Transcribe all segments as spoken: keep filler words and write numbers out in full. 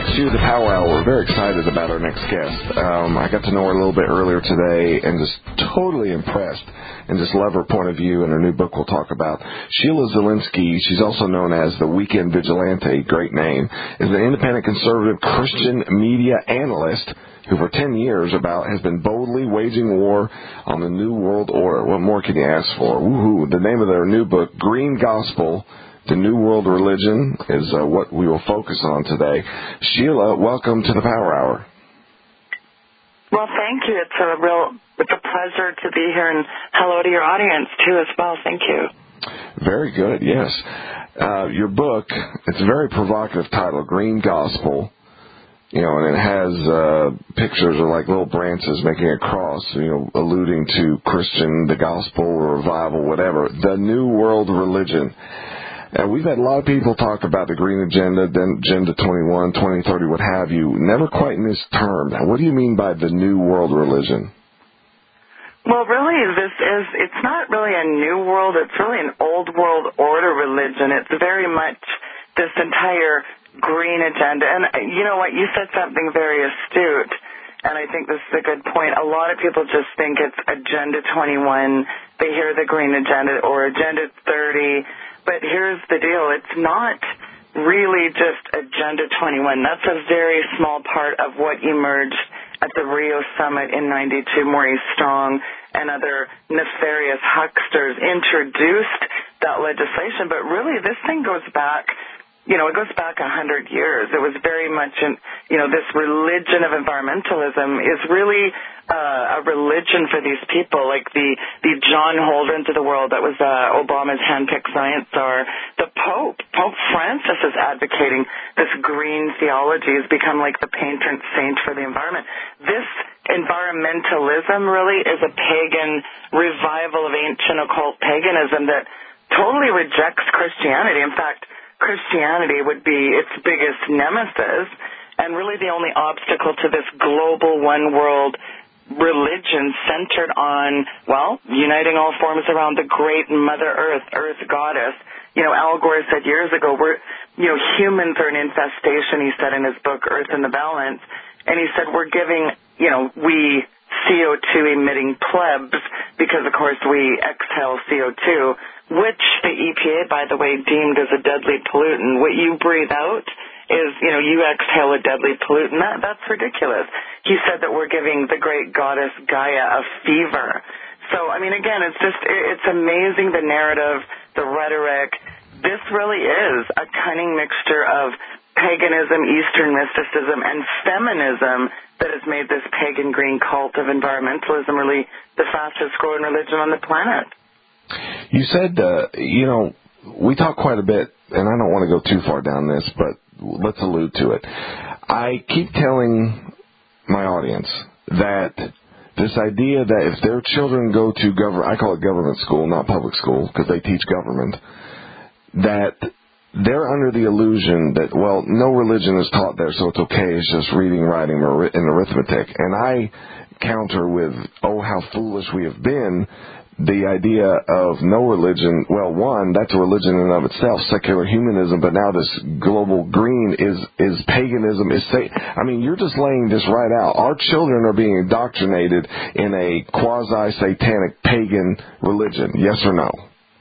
next year, the Power Hour, we're very excited about our next guest. Um, I got to know her a little bit earlier today and just totally impressed and just love her point of view and her new book we'll talk about. Sheila Zilinsky, she's also known as the Weekend Vigilante, great name, is an independent conservative Christian media analyst who for ten years about has been boldly waging war on the New World Order. What more can you ask for? Woohoo. The name of their new book, Green Gospel, The New World Religion, is uh, what we will focus on today. Sheila, welcome to the Power Hour. Well, thank you. It's a real, it's a pleasure to be here, and hello to your audience, too, as well. Thank you. Very good, yes. Uh, your book, it's a very provocative title, Green Gospel. You know, and it has uh, pictures of like little branches making a cross, you know, alluding to Christian, the gospel, revival, whatever. The New World Religion. And we've had a lot of people talk about the Green Agenda, then Agenda twenty-one, twenty thirty, what have you. Never quite in this term. Now, what do you mean by the New World Religion? Well, really, this is, it's not really a new world. It's really an old world order religion. It's very much this entire green agenda. And you know what? You said something very astute, and I think this is a good point. A lot of people just think it's Agenda twenty-one. They hear the green agenda or Agenda thirty. But here's the deal. It's not really just Agenda twenty-one. That's a very small part of what emerged at the Rio Summit in ninety-two. Maurice Strong and other nefarious hucksters introduced that legislation. But really, this thing goes back, you know, it goes back a hundred years. It was very much, in, you know, this religion of environmentalism is really uh, a religion for these people, like the, the John Holdrens of the world that was uh, Obama's handpicked science czar. The Pope, Pope Francis is advocating this green theology. Has become like the patron saint for the environment. This environmentalism really is a pagan revival of ancient occult paganism that totally rejects Christianity. In fact, Christianity would be its biggest nemesis, and really the only obstacle to this global one-world religion centered on, well, uniting all forms around the great Mother Earth, Earth Goddess. You know, Al Gore said years ago, we're, you know, humans are an infestation, he said in his book, Earth in the Balance, and he said we're giving, you know, we C O two emitting plebs, because of course we exhale C O two, which the E P A, by the way, deemed as a deadly pollutant. What you breathe out is, you know, you exhale a deadly pollutant. That, that's ridiculous. He said that we're giving the great goddess Gaia a fever. So, I mean, again, it's just, it's amazing, the narrative, the rhetoric. This really is a cunning mixture of paganism, Eastern mysticism, and feminism that has made this pagan green cult of environmentalism really the fastest growing religion on the planet. You said, uh, you know, we talk quite a bit, and I don't want to go too far down this, but let's allude to it. I keep telling my audience that this idea that if their children go to government, I call it government school, not public school, because they teach government, that they're under the illusion that, well, no religion is taught there, so it's okay, it's just reading, writing, and arithmetic. And I counter with, oh, how foolish we have been. The idea of no religion, well, one, that's a religion in and of itself, secular humanism, but now this global green is, is paganism. Is sa- I mean, you're just laying this right out. Our children are being indoctrinated in a quasi-satanic pagan religion, yes or no?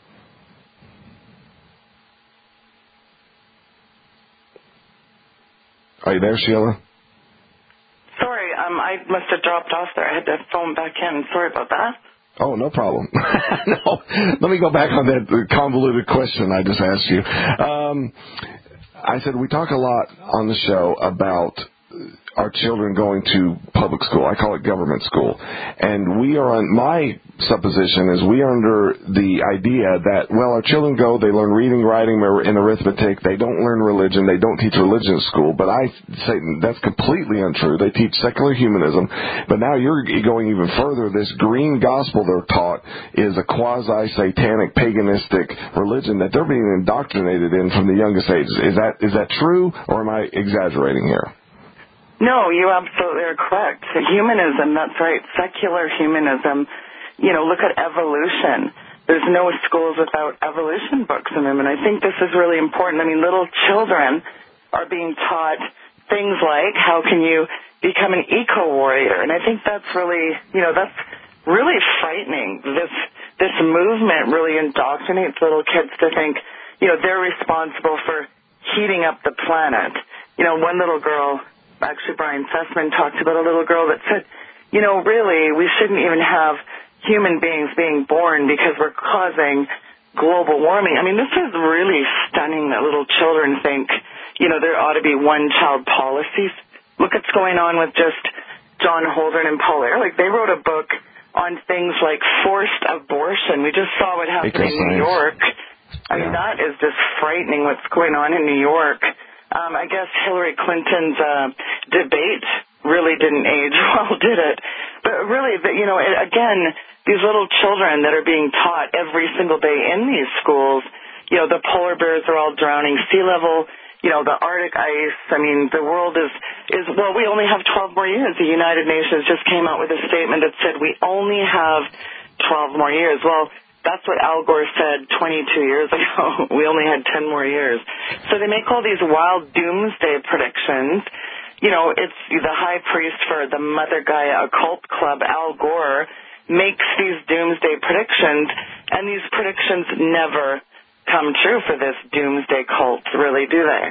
Are you there, Sheila? Sorry, um, I must have dropped off there. I had to phone back in. Sorry about that. Oh, no problem. No, let me go back on that convoluted question I just asked you. Um, I said we talk a lot on the show about our children going to public school. I call it government school. And we are on, my supposition is we are under the idea that, well, our children go, they learn reading, writing, and arithmetic. They don't learn religion. They don't teach religion at school. But I say that's completely untrue. They teach secular humanism. But now you're going even further. This green gospel they're taught is a quasi-satanic, paganistic religion that they're being indoctrinated in from the youngest ages. Is that is that true, or am I exaggerating here? No, you absolutely are correct. Humanism, that's right, secular humanism. You know, look at evolution. There's no schools without evolution books in them, and I think this is really important. I mean, little children are being taught things like how can you become an eco-warrior? And I think that's really, you know, that's really frightening. This this movement really indoctrinates little kids to think, you know, they're responsible for heating up the planet. You know, one little girl, actually Brian Sussman talked about a little girl that said, you know, really, we shouldn't even have human beings being born because we're causing global warming. I mean, this is really stunning that little children think, you know, there ought to be one-child policies. Look what's going on with just John Holdren and Paul Ehrlich. They wrote a book on things like forced abortion. We just saw what happened in New York. I mean, that is just frightening what's going on in New York. Um, I guess Hillary Clinton's uh, debate really didn't age well, did it? But really, you know, again, these little children that are being taught every single day in these schools, you know, the polar bears are all drowning, sea level, you know, the Arctic ice. I mean, the world is, is well, we only have twelve more years. The United Nations just came out with a statement that said we only have twelve more years. Well, that's what Al Gore said twenty-two years ago. We only had ten more years. So they make all these wild doomsday predictions. You know, it's the high priest for the Mother Gaia Occult Club, Al Gore, makes these doomsday predictions, and these predictions never come true for this doomsday cult, really, do they?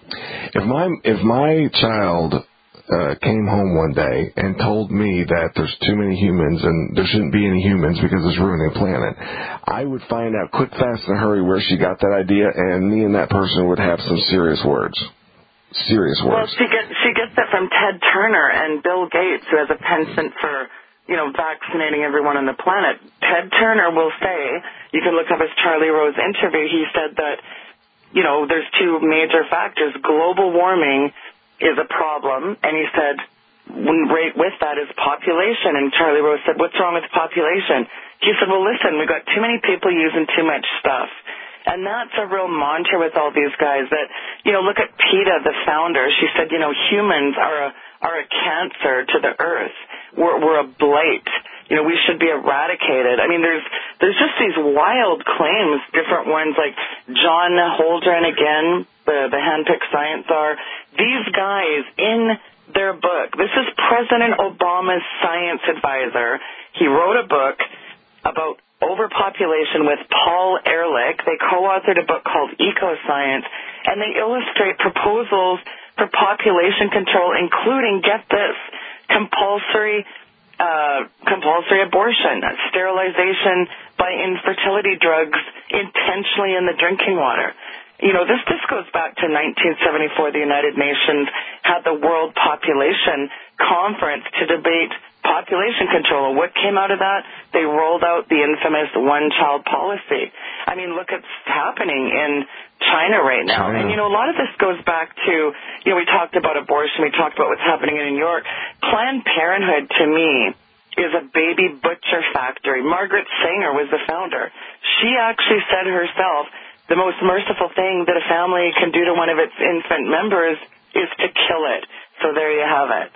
If my if my child uh, came home one day and told me that there's too many humans and there shouldn't be any humans because it's ruining the planet, I would find out quick, fast, in a hurry where she got that idea, and me and that person would have some serious words. Serious words. Well, she gets she gets it from Ted Turner and Bill Gates, who has a penchant for, you know, vaccinating everyone on the planet. Ted Turner will say, you can look up his Charlie Rose interview, he said that, you know, there's two major factors. Global warming is a problem, and he said, right with that is population. And Charlie Rose said, what's wrong with population? He said, well, listen, we've got too many people using too much stuff. And that's a real mantra with all these guys that, you know, look at PETA, the founder. She said, you know, humans are a, are a cancer to the earth. We're, we're a blight. You know, we should be eradicated. I mean, there's there's just these wild claims, different ones like John Holdren again, the, the handpicked science czar. These guys in their book, this is President Obama's science advisor. He wrote a book about overpopulation with Paul Ehrlich. They co-authored a book called Ecoscience, and they illustrate proposals for population control, including, get this, compulsory uh, compulsory abortion, sterilization by infertility drugs intentionally in the drinking water. You know, this, this goes back to nineteen seventy-four. The United Nations had the World Population Conference to debate population control. And what came out of that? They rolled out the infamous one-child policy. I mean, look what's happening in China right now. China. And, you know, a lot of this goes back to, you know, we talked about abortion. We talked about what's happening in New York. Planned Parenthood, to me, is a baby butcher factory. Margaret Sanger was the founder. She actually said herself, the most merciful thing that a family can do to one of its infant members is to kill it. So there you have it.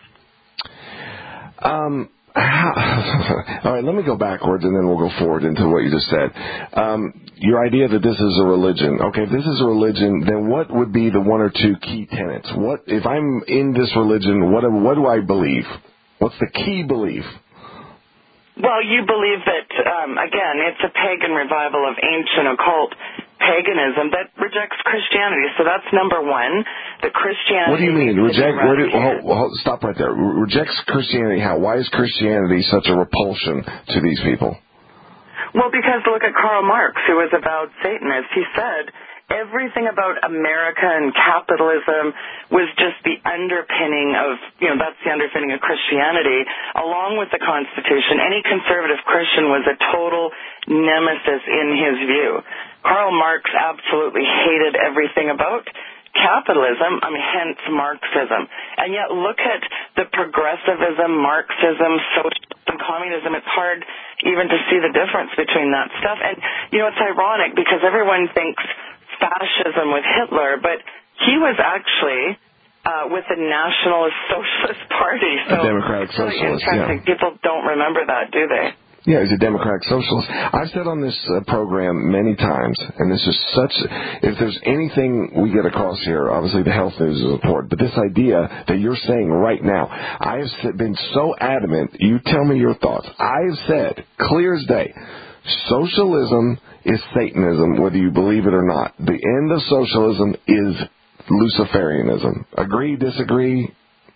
Um, all right, let me go backwards and then we'll go forward into what you just said. Um, your idea that this is a religion. Okay, if this is a religion, then what would be the one or two key tenets? What if I'm in this religion, what, what do I believe? What's the key belief? Well, you believe that, um, again, it's a pagan revival of ancient occult paganism that rejects Christianity. So that's number one. The Christianity. What do you mean? Reject? Where do, hold, hold, stop right there. Rejects Christianity. How? Why is Christianity such a repulsion to these people? Well, because look at Karl Marx, who was a avowed Satanist. He said everything about America and capitalism was just the underpinning of, you know, that's the underpinning of Christianity, along with the Constitution. Any conservative Christian was a total nemesis in his view. Karl Marx absolutely hated everything about capitalism, I mean, hence Marxism. And yet look at the progressivism, Marxism, socialism, communism. It's hard even to see the difference between that stuff. And, you know, it's ironic because everyone thinks fascism with Hitler, but he was actually uh, with the Nationalist Socialist Party. So a democratic it's really socialist, interesting. Yeah. People don't remember that, do they? Yeah, he's a democratic socialist. I've said on this uh, program many times, and this is such, if there's anything we get across here, obviously the health news is important, but this idea that you're saying right now, I have been so adamant, you tell me your thoughts. I have said, clear as day, socialism is Satanism, whether you believe it or not. The end of socialism is Luciferianism. Agree, disagree?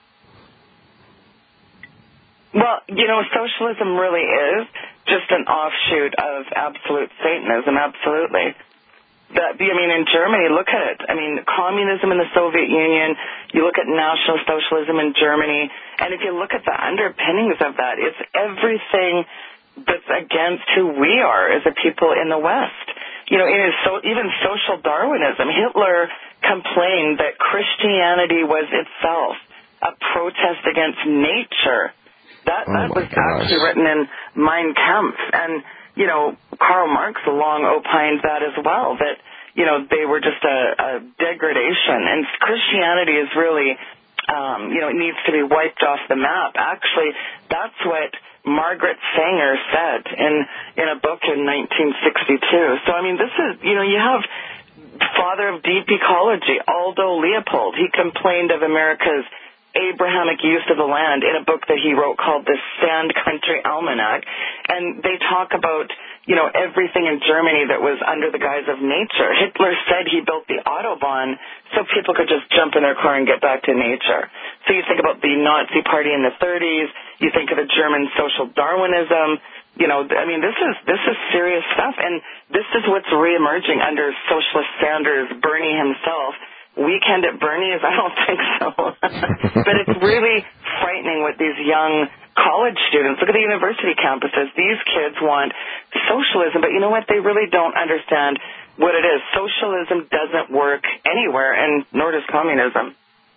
Well, you know, socialism really is just an offshoot of absolute Satanism, absolutely. That, I mean, in Germany, look at it. I mean, communism in the Soviet Union, you look at National Socialism in Germany, and if you look at the underpinnings of that, it's everything that's against who we are as a people in the West. You know, it is so, even social Darwinism. Hitler complained that Christianity was itself a protest against nature. That, oh that was gosh. actually written in Mein Kampf. And, you know, Karl Marx long opined that as well, that, you know, they were just a, a degradation. And Christianity is really, um, you know, it needs to be wiped off the map. Actually, that's what Margaret Sanger said in, in a book in nineteen sixty-two. So, I mean, this is, you know, you have father of deep ecology, Aldo Leopold. He complained of America's Abrahamic use of the land in a book that he wrote called The Sand Country Almanac. And they talk about, you know, everything in Germany that was under the guise of nature. Hitler said he built the Autobahn so people could just jump in their car and get back to nature. So you think about the Nazi Party in the thirties, you think of the German social Darwinism. You know, I mean, this is this is serious stuff, and this is what's reemerging under Socialist Sanders, Bernie himself. Weekend at Bernie's? I don't think so. But it's really frightening with these young college students. Look at the university campuses. These kids want socialism, but you know what? They really don't understand what it is. Socialism doesn't work anywhere, and nor does communism.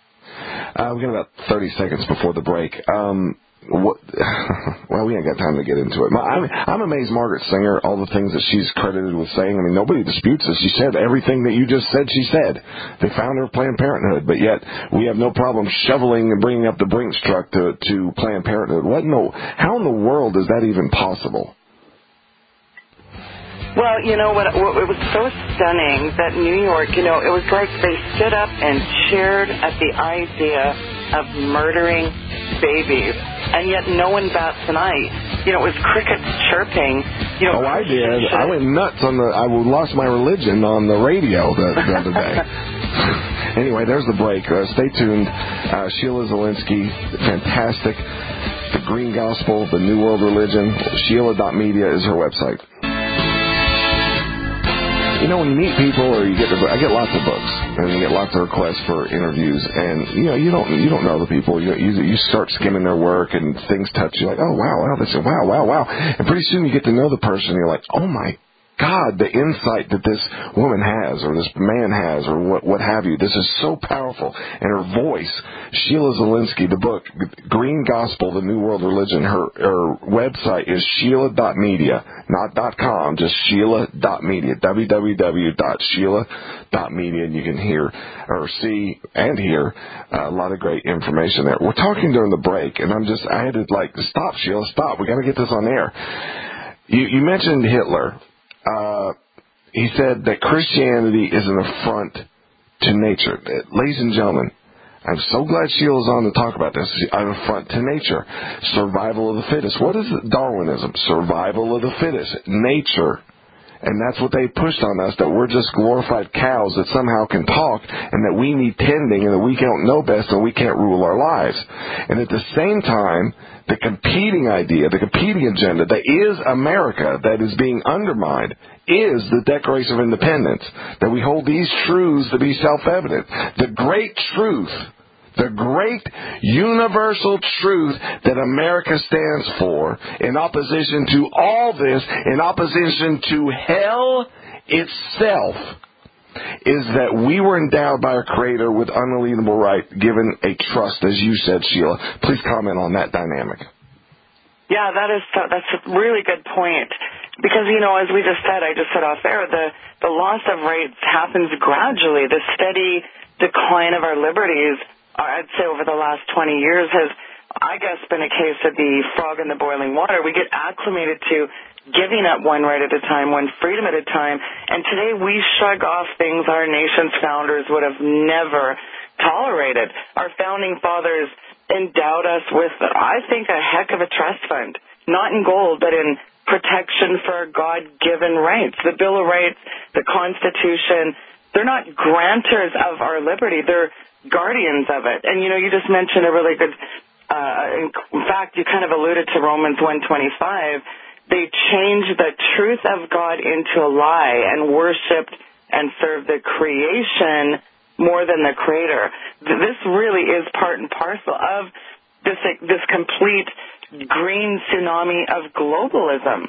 Uh, we've got about thirty seconds before the break. Um, what, well, we ain't got time to get into it. I'm, I'm amazed Margaret Sanger, all the things that she's credited with saying. I mean, nobody disputes this. She said everything that you just said she said. They found her Planned Parenthood, but yet we have no problem shoveling and bringing up the Brinks truck to, to Planned Parenthood. What? No. How in the world is that even possible? Well, you know what, what? It was so stunning that New York, you know, it was like they stood up and cheered at the idea of murdering babies, and yet no one bats an eye. You know, it was crickets chirping. You know, oh, I did. I went nuts on the. I lost my religion on the radio the, the other day. Anyway, there's the break. Uh, stay tuned. Uh, Sheila Zilinsky, fantastic. The Green Gospel, the New World Religion. Sheila dot media is her website. You know, when you meet people, or you get, the, I get lots of books, and you get lots of requests for interviews, and you know, you don't, you don't know the people. You, you, you start skimming their work, and things touch you, like, oh wow, wow, they say, wow, wow, wow, and pretty soon you get to know the person, and you're like, oh my God, the insight that this woman has, or this man has, or what, what have you. This is so powerful, and her voice. Sheila Zilinsky, the book Green Gospel, the New World Religion. Her, her website is Sheila dot media, not .com, just Sheila dot media. w w w dot sheila dot media, and you can hear or see and hear uh, a lot of great information there. We're talking during the break, and I'm just I had to like stop, Sheila, stop. We got to get this on air. You, you mentioned Hitler. Uh, he said that Christianity is an affront to nature. Ladies and gentlemen, I'm so glad Sheila's on to talk about this. An affront to nature. Survival of the fittest. What is Darwinism? Survival of the fittest. Nature. And that's what they pushed on us, that we're just glorified cows that somehow can talk, and that we need tending, and that we don't know best, and we can't rule our lives. And at the same time, the competing idea, the competing agenda that is America, that is being undermined, is the Declaration of Independence, that we hold these truths to be self-evident. The great truth, the great universal truth that America stands for, in opposition to all this, in opposition to hell itself, is that we were endowed by our Creator with unalienable right, given a trust, as you said, Sheila. Please comment on that dynamic. Yeah, that is that's a really good point. Because, you know, as we just said, I just said off air, the, the loss of rights happens gradually. The steady decline of our liberties, I'd say over the last twenty years, has I guess, been a case of the frog in the boiling water. We get acclimated to giving up one right at a time, one freedom at a time, and today we shrug off things our nation's founders would have never tolerated. Our founding fathers endowed us with, I think, a heck of a trust fund, not in gold, but in protection for our God-given rights. The Bill of Rights, the Constitution, they're not grantors of our liberty. They're guardians of it. And, you know, you just mentioned a really good, uh, in fact, you kind of alluded to Romans one twenty-five. They changed the truth of God into a lie and worshipped and served the creation more than the Creator. This really is part and parcel of this, this complete green tsunami of globalism.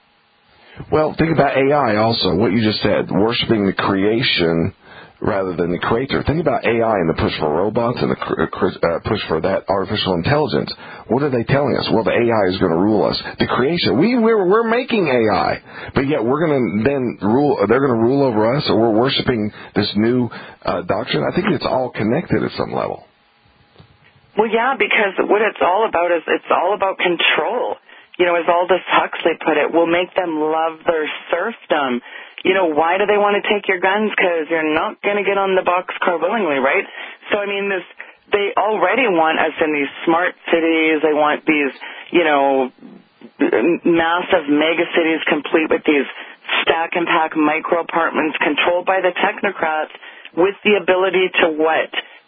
Well, think about A I also, what you just said, worshiping the creation rather than the creator. Think about A I and the push for robots and the uh, push for that artificial intelligence. What are they telling us? Well, the A I is going to rule us. The creation, we, we're, we're making A I, but yet we're going to then rule, they're going to rule over us, or we're worshiping this new uh, doctrine. I think it's all connected at some level. Well, yeah, because what it's all about is it's all about control. You know, as Aldous Huxley put it, we'll make them love their serfdom. You know, why do they want to take your guns? Because you're not going to get on the boxcar willingly, right? So, I mean, this they already want us in these smart cities. They want these, you know, massive mega cities complete with these stack and pack micro apartments controlled by the technocrats with the ability to what?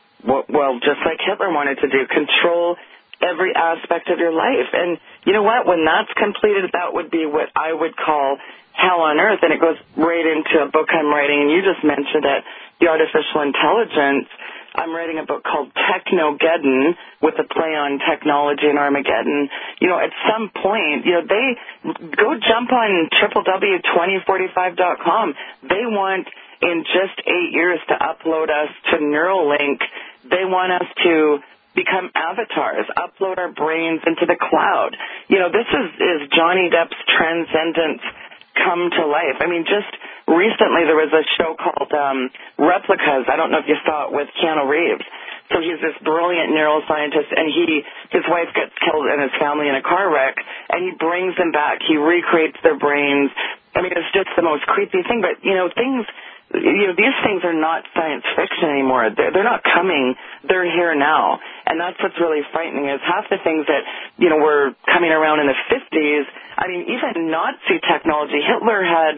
Well, just like Hitler wanted to do, control every aspect of your life. And you know what? When that's completed, that would be what I would call hell on earth. And it goes right into a book I'm writing, and you just mentioned it, The Artificial Intelligence. I'm writing a book called Technogeddon with a play on technology and Armageddon. You know, at some point, you know, they go jump on w w w dot twenty forty-five dot com. They want in just eight years to upload us to Neuralink. They want us to become avatars, upload our brains into the cloud. You know, this is, is Johnny Depp's transcendence come to life. I mean, just recently there was a show called um, Replicas. I don't know if you saw it with Keanu Reeves. So he's this brilliant neuroscientist, and he his wife gets killed and his family in a car wreck, and he brings them back. He recreates their brains. I mean, it's just the most creepy thing. But, you know, things... You know, these things are not science fiction anymore. They're, they're not coming. They're here now. And that's what's really frightening is half the things that, you know, were coming around in the fifties. I mean, even Nazi technology. Hitler had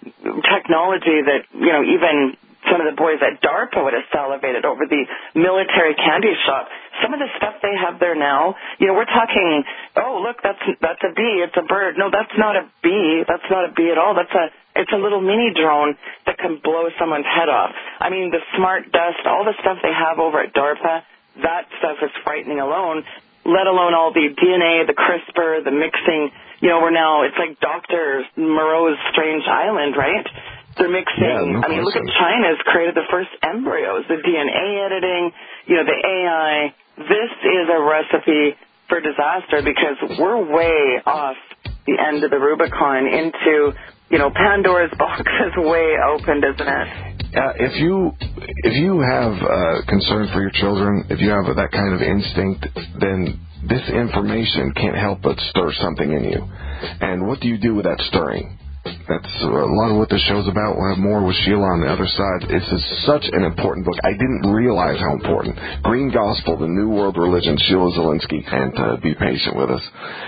technology that, you know, even some of the boys at DARPA would have salivated over, the military candy shop. Some of the stuff they have there now, you know, we're talking, oh, look, that's that's a bee, it's a bird. No, that's not a bee. That's not a bee at all. That's a It's a little mini drone that can blow someone's head off. I mean, the smart dust, all the stuff they have over at DARPA, that stuff is frightening alone, let alone all the D N A, the CRISPR, the mixing. You know, we're now, it's like Doctor Moreau's Strange Island, right? They're mixing. Yeah, no I mean, look at China's created the first embryos, the D N A editing, you know, the A I. This is a recipe for disaster because we're way off the end of the Rubicon into... You know, Pandora's box is way opened, isn't it? Uh, if you if you have uh, concern for your children, if you have that kind of instinct, then this information can't help but stir something in you. And what do you do with that stirring? That's a lot of what the show's about. We'll have more with Sheila on the other side. This is such an important book. I didn't realize how important. Green Gospel, the New World Religion, Sheila Zilinsky. And uh, be patient with us.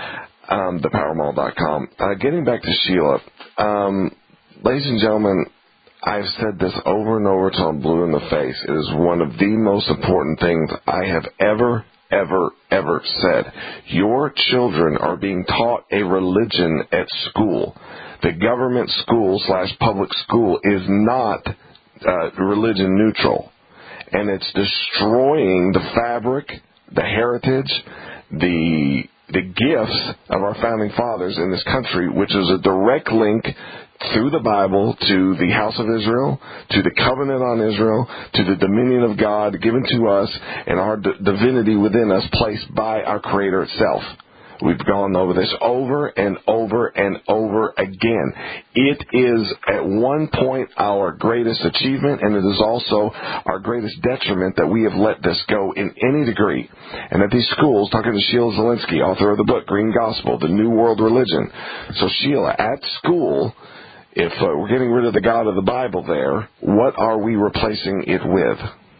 Um, the power mall dot com. Uh, getting back to Sheila, um, ladies and gentlemen, I've said this over and over till I'm blue in the face. It is one of the most important things I have ever, ever, ever said. Your children are being taught a religion at school. The government school slash public school is not uh, religion neutral. And it's destroying the fabric, the heritage, the... the gifts of our founding fathers in this country, which is a direct link through the Bible to the house of Israel, to the covenant on Israel, to the dominion of God given to us, and our d- divinity within us placed by our Creator itself. We've gone over this over and over and over again. It is at one point our greatest achievement, and it is also our greatest detriment that we have let this go in any degree. And at these schools, talking to Sheila Zielinski, author of the book Green Gospel, The New World Religion. So Sheila, at school, if uh, we're getting rid of the God of the Bible there, what are we replacing it with?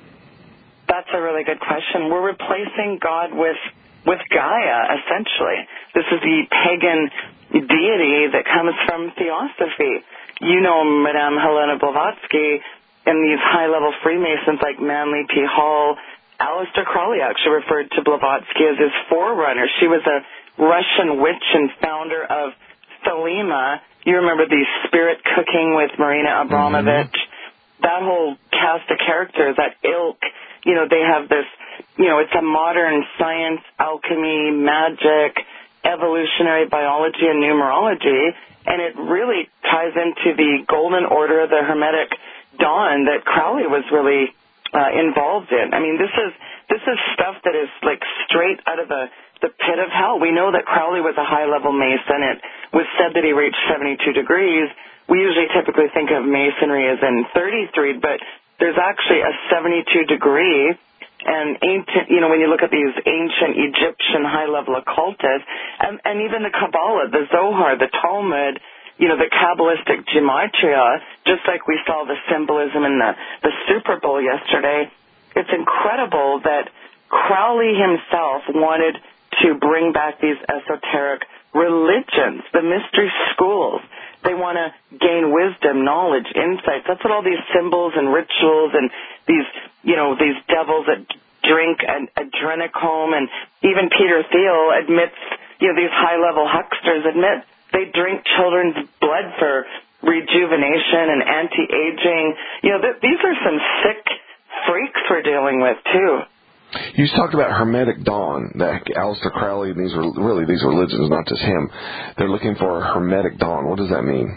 That's a really good question. We're replacing God with with Gaia, essentially. This is the pagan deity that comes from theosophy. You know Madame Helena Blavatsky and these high-level Freemasons like Manly P. Hall. Aleister Crowley actually referred to Blavatsky as his forerunner. She was a Russian witch and founder of Thelema. You remember the Spirit Cooking with Marina Abramovich? Mm-hmm. That whole cast of characters, that ilk, you know, they have this, you know, it's a modern science, alchemy, magic, evolutionary biology, and numerology, and it really ties into the golden order of the Hermetic dawn that Crowley was really uh, involved in. I mean, this is this is stuff that is like straight out of the, the pit of hell. We know that Crowley was a high-level Mason. It was said that he reached seventy-two degrees. We usually typically think of Masonry as in thirty-three, but there's actually a seventy-two degree, and ancient, you know, when you look at these ancient Egyptian high-level occultists, and, and even the Kabbalah, the Zohar, the Talmud, you know, the Kabbalistic gematria, just like we saw the symbolism in the, the Super Bowl yesterday, it's incredible that Crowley himself wanted to bring back these esoteric religions, the mystery schools. They want to gain wisdom, knowledge, insights. That's what all these symbols and rituals and these, you know, these devils that drink an adrenochrome, and even Peter Thiel admits, you know, these high-level hucksters admit they drink children's blood for rejuvenation and anti-aging. You know, th- these are some sick freaks we're dealing with, too. You talked about Hermetic dawn, that Aleister Crowley, and these are really these religions, not just him. They're looking for a Hermetic dawn. What does that mean?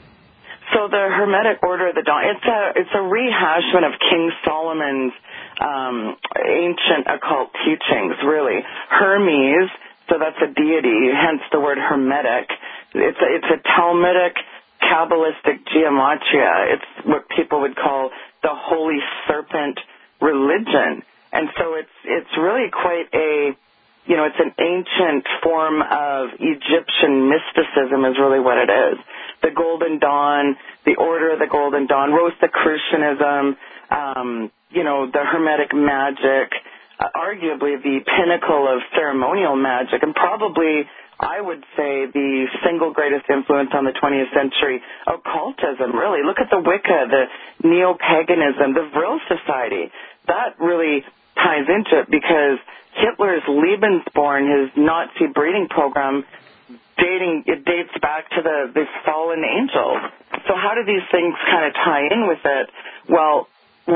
So the Hermetic Order of the Dawn, it's a it's a rehashment of King Solomon's um, ancient occult teachings, really. Hermes, so that's a deity, hence the word Hermetic. It's a, it's a Talmudic, Kabbalistic gematria. It's what people would call the Holy Serpent religion. And so it's it's really quite a, you know, it's an ancient form of Egyptian mysticism is really what it is. The Golden Dawn, the Order of the Golden Dawn, Rosicrucianism, um, you know, the Hermetic magic, uh, arguably the pinnacle of ceremonial magic, and probably, I would say, the single greatest influence on the twentieth century occultism, really. Look at the Wicca, the neo-paganism, the Vril Society. That really ties into it because Hitler's Lebensborn, his Nazi breeding program, dating it dates back to the, the fallen angels. So how do these things kind of tie in with it? Well,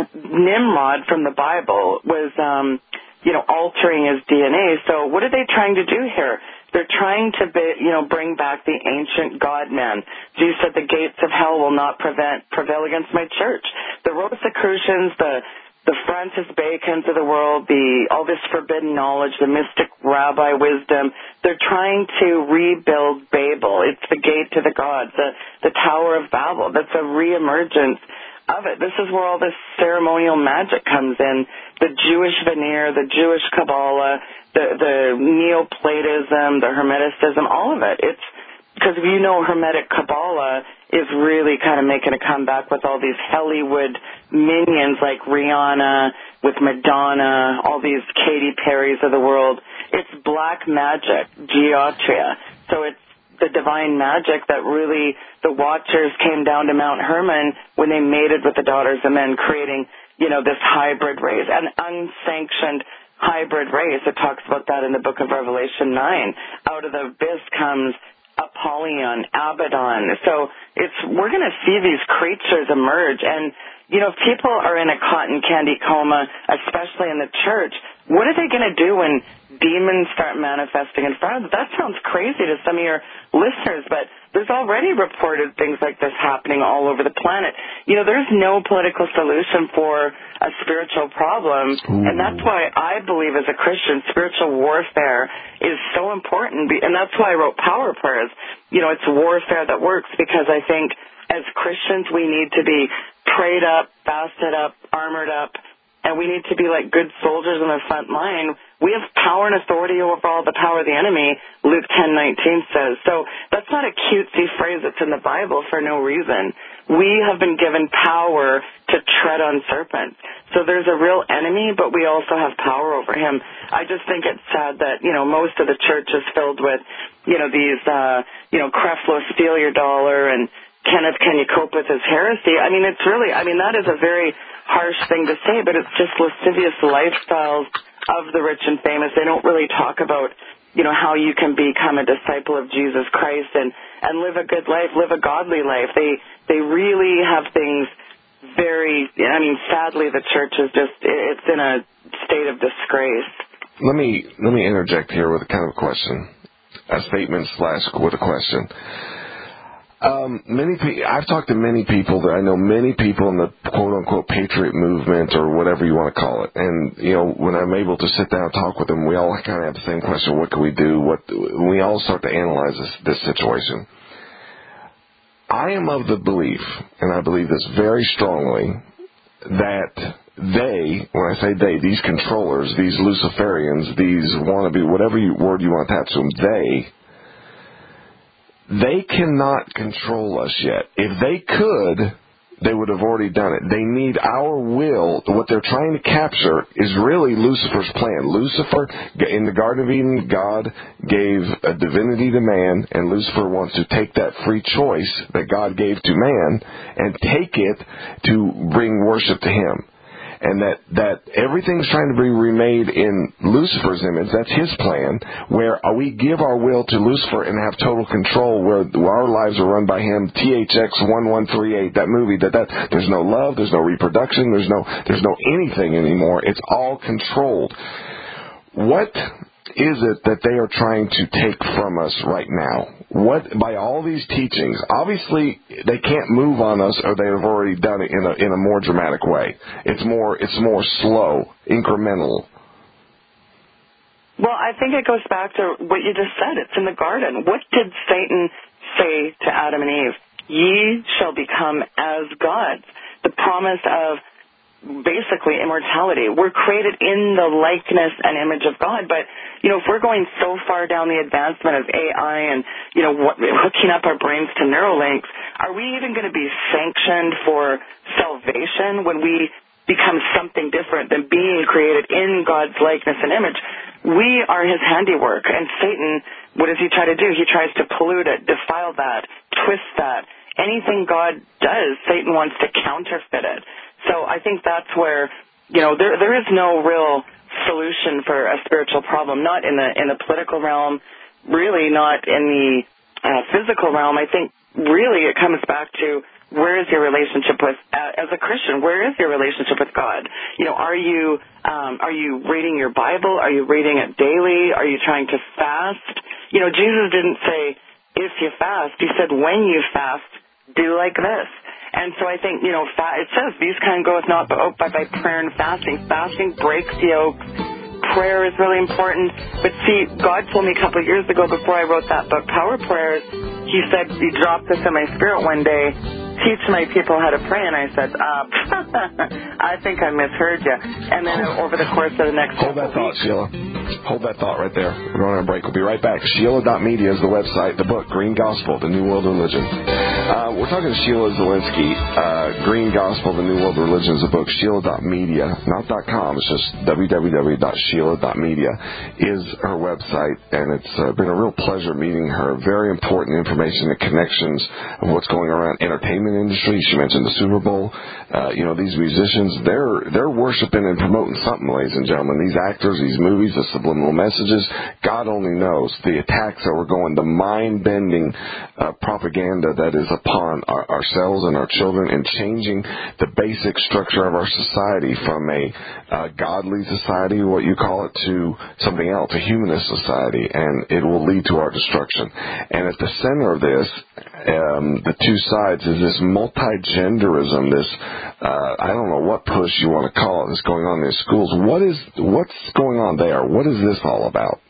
Nimrod from the Bible was, um, you know, altering his D N A. So what are they trying to do here? They're trying to, be, you know, bring back the ancient God-man. Jesus said, the gates of hell will not prevent prevail against my church. The Rosicrucians, the the Francis Bacons of the world, the all this forbidden knowledge, the mystic rabbi wisdom, they're trying to rebuild Babel. It's the gate to the gods, the, the Tower of Babel. That's a reemergence of it. This is where all this ceremonial magic comes in, the Jewish veneer, the Jewish Kabbalah, the, the Neoplatism, the Hermeticism, all of it. It's because if you know Hermetic Kabbalah is really kind of making a comeback with all these Hollywood minions like Rihanna, with Madonna, all these Katy Perrys of the world. It's black magic, gematria. So it's the divine magic that really the Watchers came down to Mount Hermon when they mated with the daughters and then creating, you know, this hybrid race, an unsanctioned hybrid race. It talks about that in the book of Revelation nine. Out of the abyss comes Apollyon, Abaddon. So it's we're going to see these creatures emerge. And, you know, if people are in a cotton candy coma, especially in the church, what are they going to do when demons start manifesting in front of them? That sounds crazy to some of your listeners, but there's already reported things like this happening all over the planet. You know, there's no political solution for a spiritual problem, Ooh. and that's why I believe as a Christian, spiritual warfare is so important, and that's why I wrote Power Prayers. You know, it's warfare that works, because I think as Christians we need to be prayed up, fasted up, armored up, and we need to be like good soldiers in the front line. We have power and authority over all the power of the enemy, Luke ten nineteen says. So that's not a cutesy phrase that's in the Bible for no reason. We have been given power to tread on serpents. So there's a real enemy, but we also have power over him. I just think it's sad that, you know, most of the church is filled with, you know, these, uh, you know, Creflo steal your dollar and Kenneth, can you cope with his heresy? I mean, it's really, I mean, that is a very harsh thing to say, but it's just lascivious lifestyles of the rich and famous. They don't really talk about, you know, how you can become a disciple of Jesus Christ and, and live a good life, live a godly life. They, they really have things very, I mean, sadly, the church is just, it's in a state of disgrace. Let me, let me interject here with a kind of question, a statement slash with a question. Um, many pe- I've talked to many people that I know many people in the quote-unquote patriot movement or whatever you want to call it. And, you know, when I'm able to sit down and talk with them, we all kind of have the same question, what can we do? What we all start to analyze this, this situation. I am of the belief, and I believe this very strongly, that they, when I say they, these controllers, these Luciferians, these wannabe, whatever you, word you want to attach to them, they, They cannot control us yet. If they could, they would have already done it. They need our will. What they're trying to capture is really Lucifer's plan. Lucifer, in the Garden of Eden, God gave a divinity to man, and Lucifer wants to take that free choice that God gave to man and take it to bring worship to him. And that, that everything's trying to be remade in Lucifer's image. That's his plan, where we give our will to Lucifer and have total control, where our lives are run by him. T H X one one three eight, that movie, that, that there's no love, there's no reproduction, there's no, there's no anything anymore. It's all controlled. What is it that they are trying to take from us right now? What, by all these teachings, obviously they can't move on us, or they have already done it in a in a more dramatic way. It's more it's more slow, incremental. Well, I think it goes back to what you just said. It's in the garden. What did Satan say to Adam and Eve? Ye shall become as gods. The promise of basically immortality. We're created in the likeness and image of God, but, you know, if we're going so far down the advancement of A I and, you know, what, hooking up our brains to Neuralinks, are we even going to be sanctioned for salvation when we become something different than being created in God's likeness and image? We are his handiwork, and Satan, what does he try to do? He tries to pollute it, defile that, twist that. Anything God does, Satan wants to counterfeit it. So I think that's where, you know, there there is no real solution for a spiritual problem, not in the in the political realm, really not in the uh, physical realm. I think really it comes back to, where is your relationship with, uh, as a Christian, where is your relationship with God? You know, are you um, are you reading your Bible? Are you reading it daily? Are you trying to fast? You know, Jesus didn't say, if you fast. He said, when you fast, do like this. And so I think, you know, fa- it says, these kind goeth not but by, by prayer and fasting. Fasting breaks the yokes. Prayer is really important. But see, God told me a couple of years ago, before I wrote that book, Power Prayers, he said, he dropped this in my spirit one day, teach my people how to pray. And I said, uh, I think I misheard you. And then over the course of the next Hold that thought, weeks, Sheila. Hold that thought right there. We're going on a break. We'll be right back. Sheila dot media is the website. The book, Green Gospel, The New World Religion. Uh, we're talking to Sheila Zilinsky. Uh, Green Gospel, The New World Religion is a book. Sheila dot media, not .com. It's just w w w dot sheila dot media is her website. And it's uh, been a real pleasure meeting her. Very important information and connections of what's going around entertainment industry. She mentioned the Super Bowl. Uh, you know, these musicians, they're they're worshiping and promoting something, ladies and gentlemen. These actors, these movies, the subliminal messages, God only knows. The attacks that were going, the mind-bending uh, propaganda that is upon our, ourselves and our children, and changing the basic structure of our society from a uh, godly society, what you call it, to something else, a humanist society, and it will lead to our destruction. And at the center of this, um, the two sides is this multi-genderism, this, uh, I don't know what push you want to call it, that's going on in these schools. What is, what's going on there? What is this all about?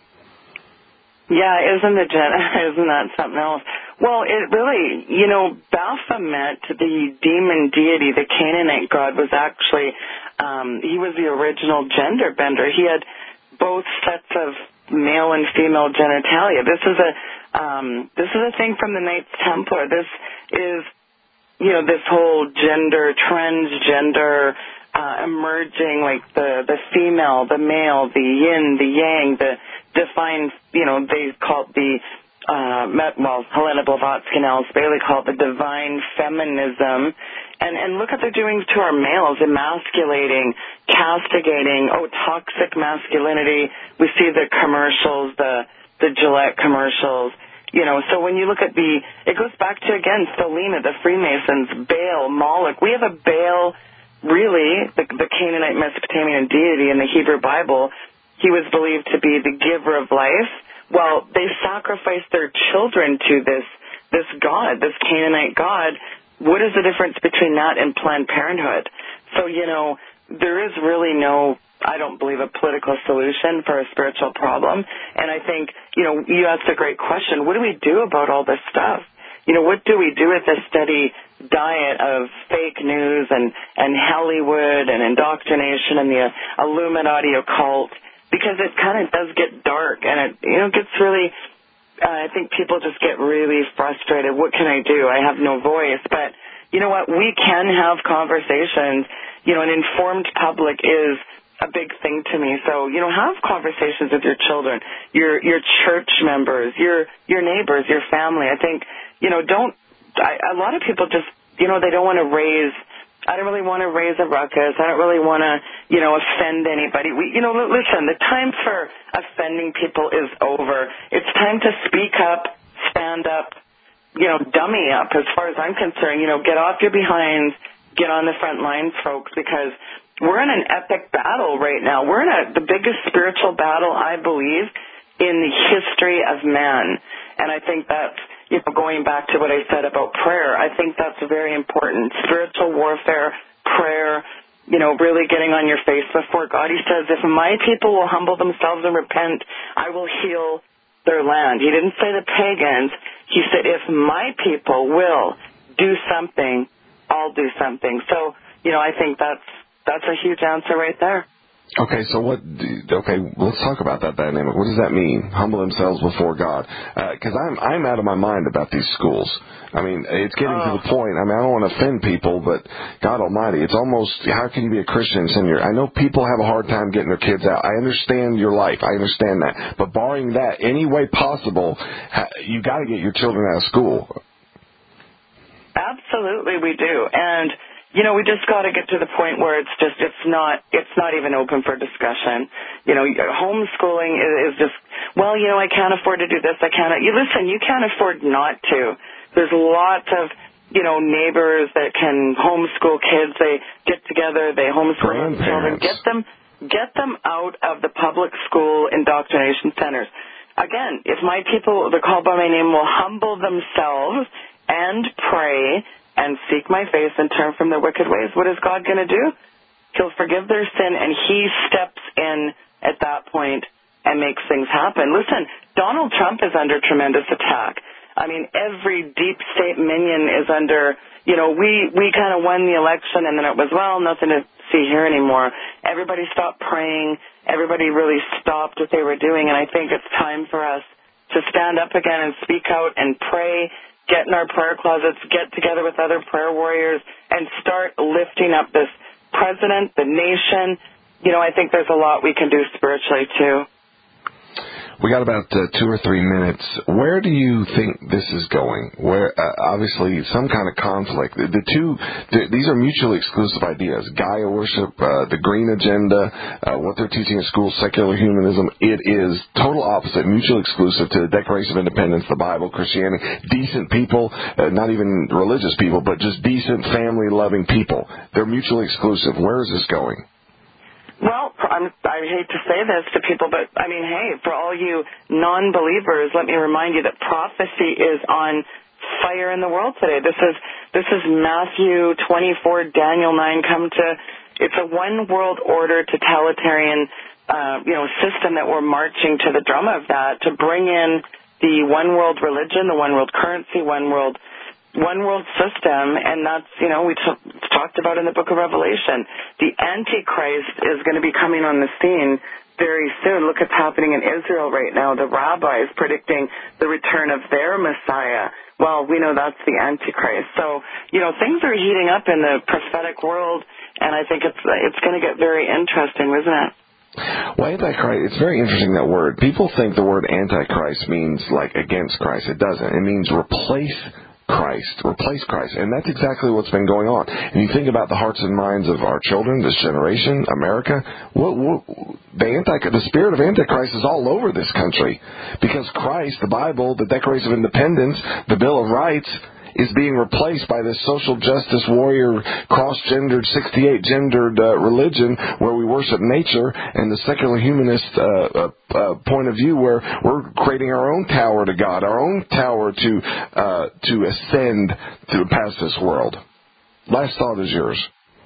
Yeah, isn't the gen- isn't that something else? Well, it really, you know, Baphomet, the demon deity, the Canaanite god, was actually, um, he was the original gender bender. He had both sets of male and female genitalia. This is a, um, this is a thing from the Knights Templar. This is, you know, this whole gender, transgender, uh, emerging, like the, the female, the male, the yin, the yang, the defined, you know, they call it the, uh, well, Helena Blavatsky and Alice Bailey call it the divine feminism. And, and look what they're doing to our males, emasculating, castigating, oh, toxic masculinity. We see the commercials, the, the Gillette commercials. You know, so when you look at the, it goes back to, again, Selena, the Freemasons, Baal, Moloch. We have a Baal, really, the, the Canaanite Mesopotamian deity in the Hebrew Bible. He was believed to be the giver of life. Well, they sacrificed their children to this, this God, this Canaanite God. What is the difference between that and Planned Parenthood? So, you know, there is really no, I don't believe, a political solution for a spiritual problem. And I think, you know, you asked a great question. What do we do about all this stuff? You know, what do we do with this steady diet of fake news and, and Hollywood and indoctrination and the uh, Illuminati occult? Because it kind of does get dark and it, you know, gets really, uh, I think people just get really frustrated. What can I do? I have no voice. But you know what? We can have conversations. You know, an informed public is a big thing to me. So, you know, have conversations with your children, your your church members, your your neighbors, your family. I think, you know, don't, I, a lot of people just, you know, they don't want to raise, I don't really want to raise a ruckus. I don't really want to, you know, offend anybody. We, you know, listen, the time for offending people is over. It's time to speak up, stand up, you know, dummy up as far as I'm concerned. You know, get off your behinds, get on the front lines, folks, because we're in an epic battle right now. We're in a, the biggest spiritual battle, I believe, in the history of man. And I think that's, you know, going back to what I said about prayer, I think that's very important. Spiritual warfare, prayer, you know, really getting on your face before God. He says, if my people will humble themselves and repent, I will heal their land. He didn't say the pagans. He said, if my people will do something, I'll do something. So, you know, I think that's that's a huge answer right there. Okay, so what, okay, let's talk about that dynamic. What does that mean? Humble themselves before God. Because uh, I'm I'm out of my mind about these schools. I mean, it's getting oh. to the point, I mean, I don't want to offend people, but God Almighty, it's almost, how can you be a Christian and send your, I know people have a hard time getting their kids out. I understand your life. I understand that. But barring that, any way possible, you got to get your children out of school. Absolutely, we do. And you know, we just got to get to the point where it's just, it's not, it's not even open for discussion. You know, homeschooling is, is just, well, you know, I can't afford to do this. I can't, you listen, you can't afford not to. There's lots of, you know, neighbors that can homeschool kids. They get together, they homeschool their children. Get them, get them out of the public school indoctrination centers. Again, if my people, they're called by my name, will humble themselves and pray and seek my face and turn from their wicked ways, what is God going to do? He'll forgive their sin, and he steps in at that point and makes things happen. Listen, Donald Trump is under tremendous attack. I mean, every deep state minion is under, you know, we, we kind of won the election, and then it was, well, nothing to see here anymore. Everybody stopped praying. Everybody really stopped what they were doing, and I think it's time for us to stand up again and speak out and pray, get in our prayer closets, get together with other prayer warriors, and start lifting up this president, the nation. You know, I think there's a lot we can do spiritually, too. We got about uh, two or three minutes. Where do you think this is going? Where uh, obviously some kind of conflict. The, the two, the, these are mutually exclusive ideas. Gaia worship, uh, the green agenda, uh, what they're teaching in school, secular humanism. It is total opposite, mutually exclusive to the Declaration of Independence, the Bible, Christianity. Decent people, uh, not even religious people, but just decent, family-loving people. They're mutually exclusive. Where is this going? Well, I'm, I hate to say this to people, but, I mean, hey, for all you non-believers, let me remind you that prophecy is on fire in the world today. This is this is Matthew twenty-four, Daniel nine come to. It's a one world order totalitarian, uh, you know, system that we're marching to the drum of that to bring in the one world religion, the one world currency, one world one world system, and that's, you know, we t- talked about in the book of Revelation. The Antichrist is going to be coming on the scene very soon. Look what's happening in Israel right now. The rabbis predicting the return of their Messiah. Well, we know that's the Antichrist. So, you know, things are heating up in the prophetic world, and I think it's it's going to get very interesting, isn't it? Well, Antichrist, it's very interesting, that word. People think the word Antichrist means like against Christ. It doesn't. It means replace Christ, replace Christ. And that's exactly what's been going on. And you think about the hearts and minds of our children, this generation, America, what, what, the, anti, the spirit of Antichrist is all over this country. Because Christ, the Bible, the Declaration of Independence, the Bill of Rights, is being replaced by this social justice warrior, cross-gendered, sixty-eight gendered uh, religion where we worship nature, and the secular humanist uh, uh, uh, point of view where we're creating our own tower to God, our own tower to uh, to ascend to past this world. Last thought is yours.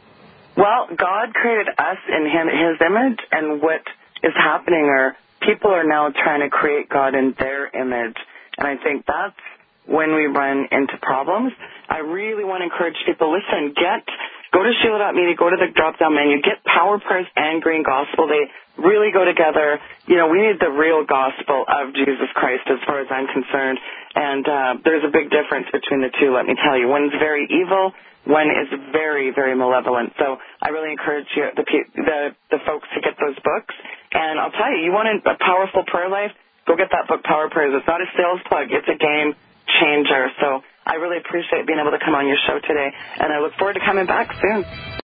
Well, God created us in him, His image, and what is happening are people are now trying to create God in their image, and I think that's when we run into problems. I really want to encourage people, listen, get, go to Sheila dot media, go to the drop-down menu, get Power Prayers and Green Gospel. They really go together. You know, we need the real gospel of Jesus Christ as far as I'm concerned. And uh, there's a big difference between the two, let me tell you. One's very evil, one is very, very malevolent. So I really encourage you, the, the, the folks to get those books. And I'll tell you, you want a powerful prayer life? Go get that book, Power Prayers. It's not a sales plug. It's a game changer. So I really appreciate being able to come on your show today, and I look forward to coming back soon.